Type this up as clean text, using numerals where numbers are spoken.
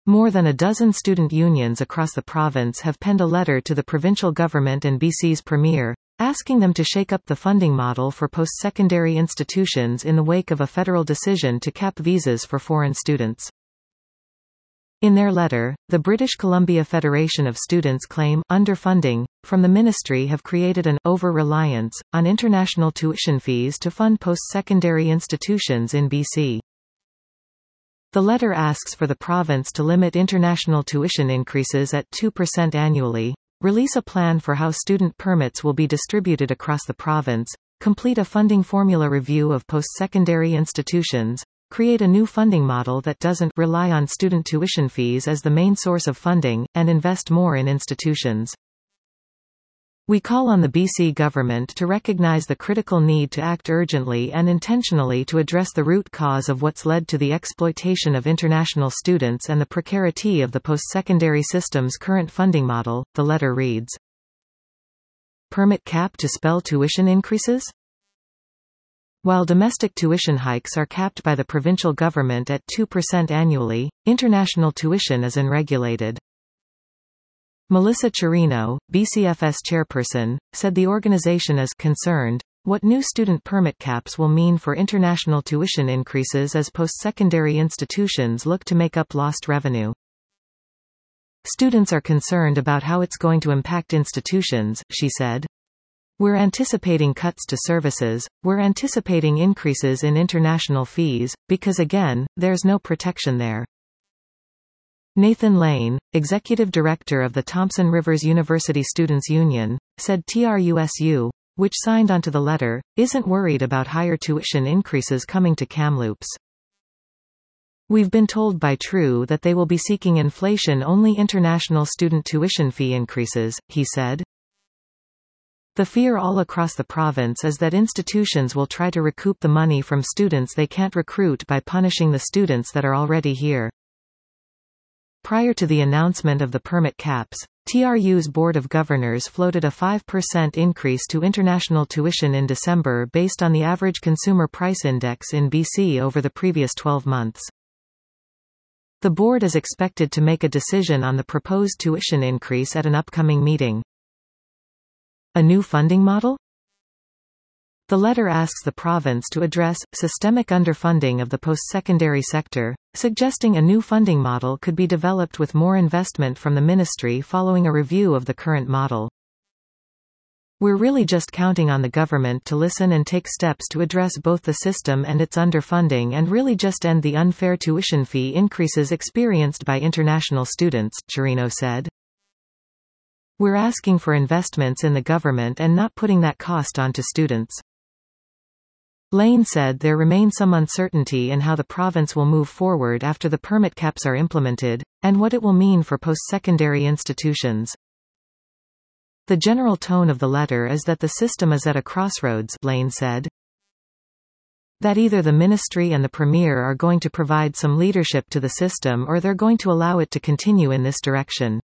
More than a dozen student unions across the province have penned a letter to the provincial government and BC's Premier, asking them to shake up the funding model for post-secondary institutions in the wake of a federal decision to cap visas for foreign students. In their letter, the British Columbia Federation of Students claim underfunding from the ministry have created an over-reliance on international tuition fees to fund post-secondary institutions in BC. The letter asks for the province to limit international tuition increases at 2% annually, release a plan for how student permits will be distributed across the province, complete a funding formula review of post-secondary institutions, create a new funding model that doesn't rely on student tuition fees as the main source of funding, and invest more in institutions. We call on the BC government to recognize the critical need to act urgently and intentionally to address the root cause of what's led to the exploitation of international students and the precarity of the post-secondary system's current funding model, the letter reads. Permit cap to spell tuition increases? While domestic tuition hikes are capped by the provincial government at 2% annually, international tuition is unregulated. Melissa Chirino, BCFS chairperson, said the organization is concerned what new student permit caps will mean for international tuition increases as post-secondary institutions look to make up lost revenue. Students are concerned about how it's going to impact institutions, she said. We're anticipating cuts to services, we're anticipating increases in international fees, because again, there's no protection there. Nathan Lane, executive director of the Thompson Rivers University Students' Union, said TRUSU, which signed onto the letter, isn't worried about higher tuition increases coming to Kamloops. We've been told by TRU that they will be seeking inflation-only international student tuition fee increases, he said. The fear all across the province is that institutions will try to recoup the money from students they can't recruit by punishing the students that are already here. Prior to the announcement of the permit caps, TRU's Board of Governors floated a 5% increase to international tuition in December based on the average consumer price index in BC over the previous 12 months. The board is expected to make a decision on the proposed tuition increase at an upcoming meeting. A new funding model? The letter asks the province to address systemic underfunding of the post-secondary sector, suggesting a new funding model could be developed with more investment from the ministry following a review of the current model. We're really just counting on the government to listen and take steps to address both the system and its underfunding and really just end the unfair tuition fee increases experienced by international students, Chirino said. We're asking for investments in the government and not putting that cost onto students. Lane said there remains some uncertainty in how the province will move forward after the permit caps are implemented, and what it will mean for post-secondary institutions. The general tone of the letter is that the system is at a crossroads, Lane said. That either the ministry and the premier are going to provide some leadership to the system or they're going to allow it to continue in this direction.